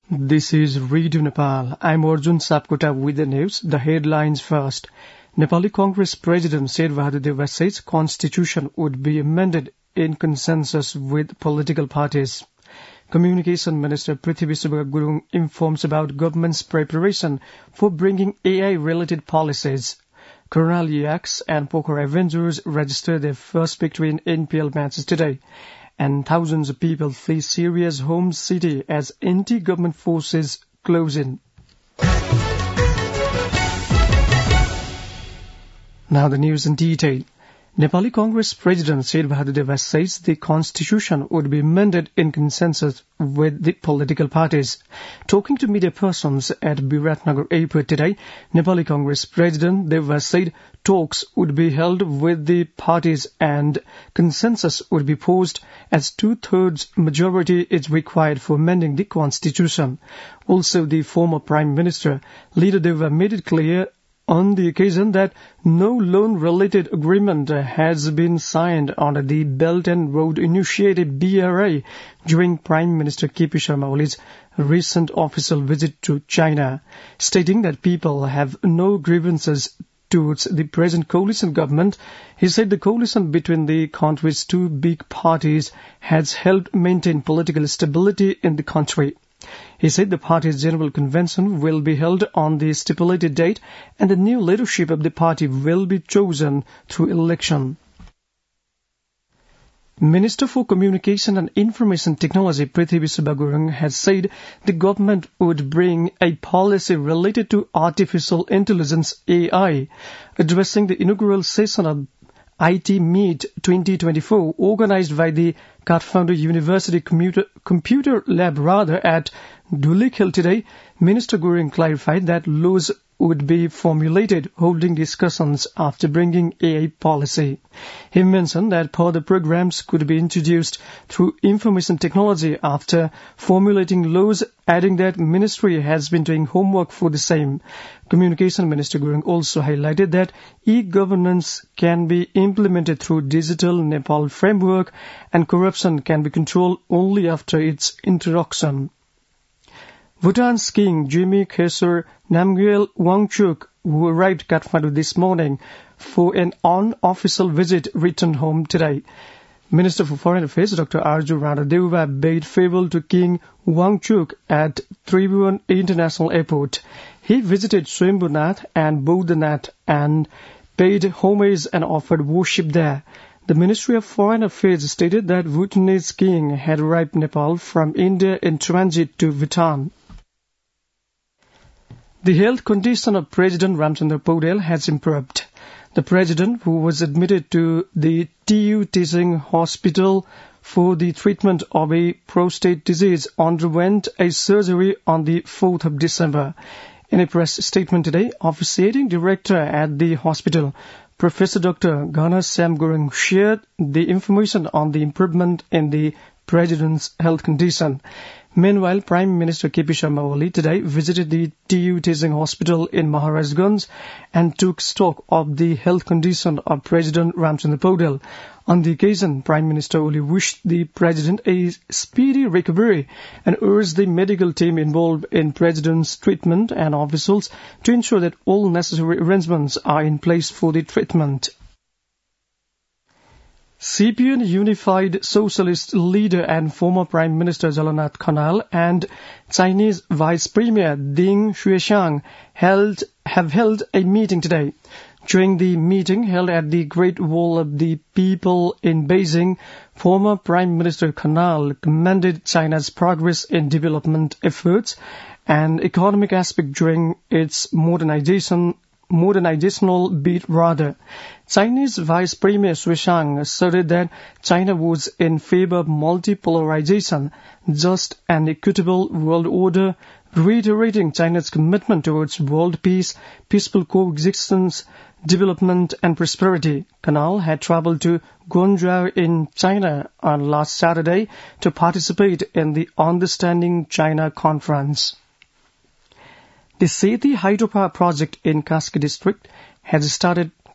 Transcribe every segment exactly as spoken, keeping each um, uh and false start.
This is Radio Nepal. I'm Arjun Sapkota with the news. The headlines first. Nepali Congress President Sherbahadur Deva says Constitution would be amended in consensus with political parties. Communication Minister Prithvi Subba Gurung informs about government's preparation for bringing A I-related policies. Kurnool Yaks and Poker Avengers registered their first victory in N P L matches today. And thousands of people flee Syria's home city as anti-government forces close in. Now the news in detail. Nepali Congress President Sherbahadur Deva says the constitution would be amended in consensus with the political parties. Talking to media persons at Biratnagar Airport today, Nepali Congress President Deva said talks would be held with the parties and consensus would be posed as two-thirds majority is required for amending the constitution. Also, the former Prime Minister, Leader Deva, made it clear on the occasion that no loan-related agreement has been signed under the Belt and Road Initiative B R I during Prime Minister K P Sharma Oli's recent official visit to China, stating that people have no grievances towards the present coalition government. He said the coalition between the country's two big parties has helped maintain political stability in the country. He said the party's general convention will be held on the stipulated date and the new leadership of the party will be chosen through election. Minister for Communication and Information Technology Prithvi Subba Gurung has said the government would bring a policy related to artificial intelligence A I, addressing the inaugural session of I T Meet twenty twenty-four organized by the Kathmandu University Computer, Computer Lab rather at Dhulikhel today. Minister Gurung clarified that laws would be formulated holding discussions after bringing A I policy. He mentioned that further programs could be introduced through information technology after formulating laws, adding that ministry has been doing homework for the same. Communication Minister Gurung also highlighted that e-governance can be implemented through Digital Nepal framework and corruption can be controlled only after its introduction. Bhutan's King Jimmy Kheser Namgyel Wangchuk, who arrived Kathmandu this morning for an unofficial visit, returned home today. Minister for Foreign Affairs Doctor Arju Ranadeva bade farewell to King Wangchuk at Tribhuvan International Airport. He visited Swayambhunath and Bodhanath and paid homage and offered worship there. The Ministry of Foreign Affairs stated that Bhutanese king had arrived Nepal from India in transit to Bhutan. The health condition of President Ramchandra Paudel has improved. The president, who was admitted to the T U Teaching Hospital for the treatment of a prostate disease, underwent a surgery on the fourth of December. In a press statement today, officiating director at the hospital, Professor Doctor Ghanashyam Gurung, shared the information on the improvement in the president's health condition. Meanwhile, Prime Minister K P Sharma Oli today visited the T U Teaching Hospital in Maharajganj and took stock of the health condition of President Ramchandra Paudel. On the occasion, Prime Minister Oli wished the President a speedy recovery and urged the medical team involved in President's treatment and officials to ensure that all necessary arrangements are in place for the treatment. C P N Unified Socialist leader and former Prime Minister Jalanath Khanal and Chinese Vice Premier Deng Xuexiang held, have held a meeting today. During the meeting held at the Great Wall of the People in Beijing, former Prime Minister Khanal commended China's progress in development efforts and economic aspect during its modernization modernizational bid rather. Chinese Vice Premier Xuexiang asserted that China was in favor of multipolarization, just and equitable world order, reiterating China's commitment towards world peace, peaceful coexistence, development and prosperity. Khanal had traveled to Guangzhou in China on last Saturday to participate in the Understanding China conference. The Sethi hydropower project in Kaski district has started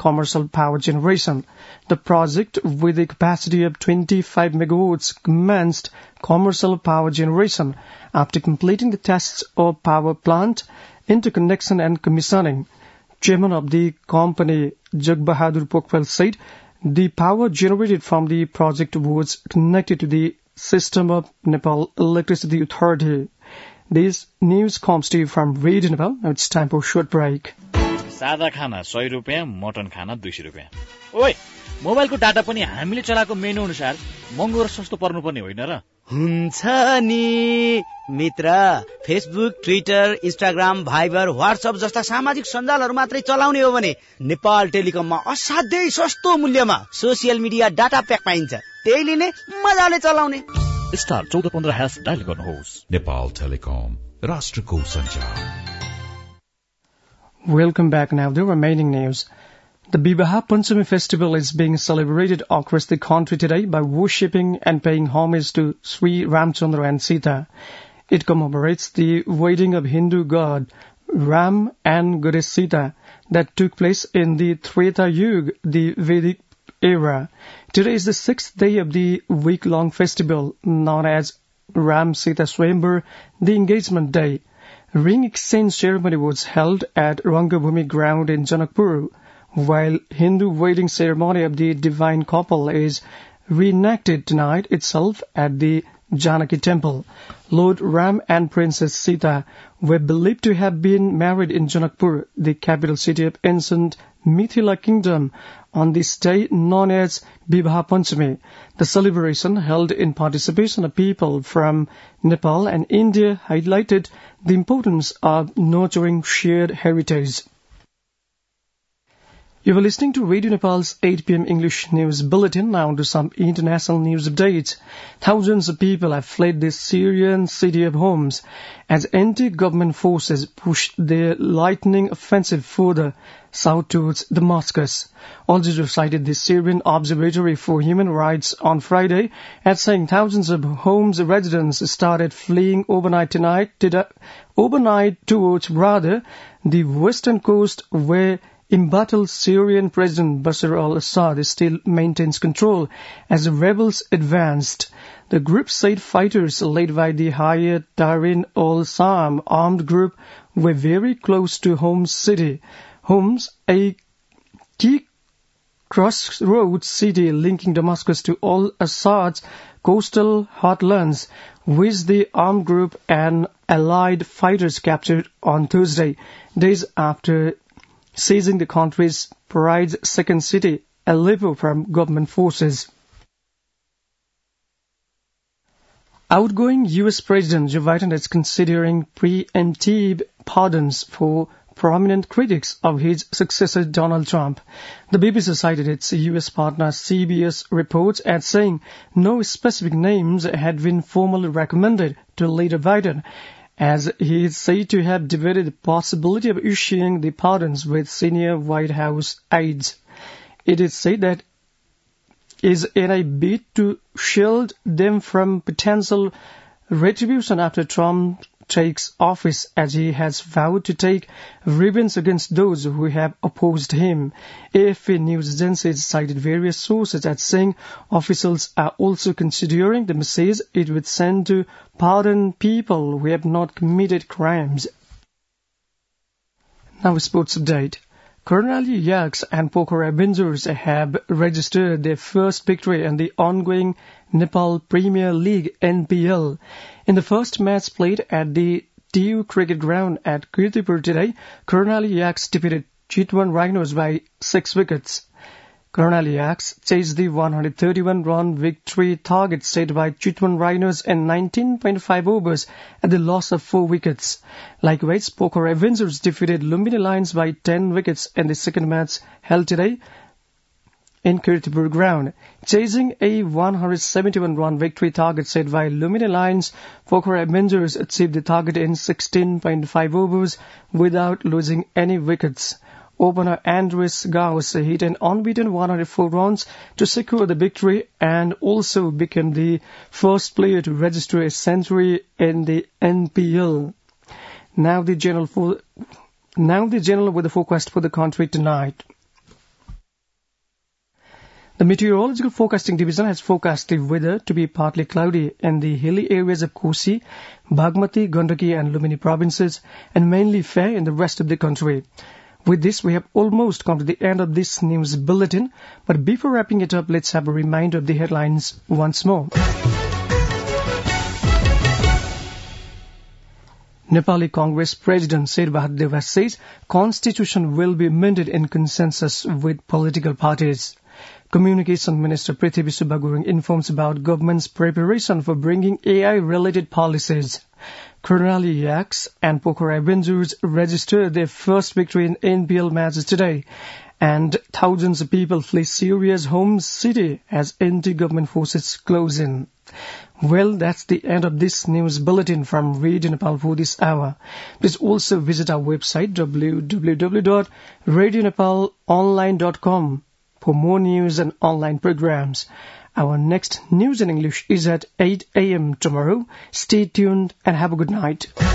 commercial power generation. The project, with a capacity of twenty-five megawatts, commenced commercial power generation after completing the tests of power plant, interconnection and commissioning. Chairman of the company, Jagbahadur Pokhrel, said the power generated from the project was connected to the system of Nepal Electricity Authority. This news comes to you from Radio Nepal. Now it's time for a short break. सादा खाना सय रुपियाँ, mutton खाना दुई सय रुपियाँ. ओइ, मोबाइलको डाटा पनि हामीले चलाएको मेनु अनुसार महँगो र सस्तो पर्नुपर्ने होइन र? हुन्छ नि मित्र. Facebook, Twitter, Instagram, Viber, WhatsApp जस्ता सामाजिक सञ्जालहरू मात्रै चलाउने हो भने नेपाल टेलिकममा असाध्यै सस्तो मूल्यमा सोसियल मिडिया डाटा प्याक पाइन्छ. त्यही लिने, मजाले चलाउने. स्टार चौध पन्ध्र ह्यास डायल गर्नुहोस्. नेपाल टेलिकम, राष्ट्रको सञ्चार. Welcome back now. The remaining news. The Bibaha Panchami festival is being celebrated across the country today by worshipping and paying homage to Sri Ramchandra and Sita. It commemorates the wedding of Hindu god Ram and goddess Sita that took place in the Treta Yuga, the Vedic era. Today is the sixth day of the week-long festival known as Ram Sita Swayamvar, the engagement day. Ring exchange ceremony was held at Rangabhumi ground in Janakpur, while Hindu wedding ceremony of the divine couple is reenacted tonight itself at the Janaki temple. Lord Ram and Princess Sita were believed to have been married in Janakpur, the capital city of ancient Mithila kingdom, on this day known as Bibaha Panchami. The celebration, held in participation of people from Nepal and India, highlighted the importance of nurturing shared heritage. You are listening to Radio Nepal's eight p.m. English News Bulletin. Now to some international news updates. Thousands of people have fled the Syrian city of Homs as anti-government forces pushed their lightning offensive further south towards Damascus. Al Jazeera cited the Syrian Observatory for Human Rights on Friday as saying thousands of Homs residents started fleeing overnight tonight, to the, overnight towards rather the western coast where embattled Syrian President Bashar al-Assad still maintains control as the rebels advanced. The group said fighters led by the Hayat Tahrir al-Sham armed group were very close to Homs city. Homs, a key crossroads city linking Damascus to al-Assad's coastal heartlands, which the armed group and allied fighters captured on Thursday, days after seizing the country's pride's second city, Aleppo, from government forces. Outgoing U S President Joe Biden is considering preemptive pardons for prominent critics of his successor Donald Trump. The B B C cited its U S partner C B S reports as saying no specific names had been formally recommended to leader Biden, as he is said to have debated the possibility of issuing the pardons with senior White House aides. It is said that is in a bid to shield them from potential retribution after Trump takes office, as he has vowed to take revenge against those who have opposed him. A F P news agencies cited various sources as saying officials are also considering the message it would send to pardon people who have not committed crimes. Now a sports update. Karnali Yaks and Pokhara Avengers have registered their first victory in the ongoing Nepal Premier League N P L. In the first match played at the T U Cricket Ground at Kirtipur today, Karnali Yaks defeated Chitwan Rhinos by six wickets. Karnali Yaks chased the one hundred thirty-one run victory target set by Chitwan Rhinos in nineteen point five overs at the loss of four wickets. Likewise, Pokhara Avengers defeated Lumbini Lions by ten wickets in the second match held today in Kirtipur Ground. Chasing a one hundred seventy-one run victory target set by Lumbini Lions, Pokhara Avengers achieved the target in sixteen point five overs without losing any wickets. Opener Andres Gauss hit an unbeaten one hundred four runs to secure the victory and also became the first player to register a century in the N P L. Now the general for, now the general weather forecast for the country tonight. The Meteorological Forecasting Division has forecast the weather to be partly cloudy in the hilly areas of Kosi, Bagmati, Gandaki and Lumini provinces and mainly fair in the rest of the country. With this, we have almost come to the end of this news bulletin, but before wrapping it up, let's have a reminder of the headlines once more. Nepali Congress President Sherbahadur Deva says Constitution will be amended in consensus with political parties. Communication Minister Prithvi Subba Gurung informs about government's preparation for bringing A I-related policies. Kurunali Yaks and Pokhara Avengers registered their first victory in N P L matches today, and thousands of people flee Syria's home city as anti-government forces close in. Well, that's the end of this news bulletin from Radio Nepal for this hour. Please also visit our website w w w dot radio nepal online dot com for more news and online programs. Our next news in English is at eight a.m. tomorrow. Stay tuned and have a good night.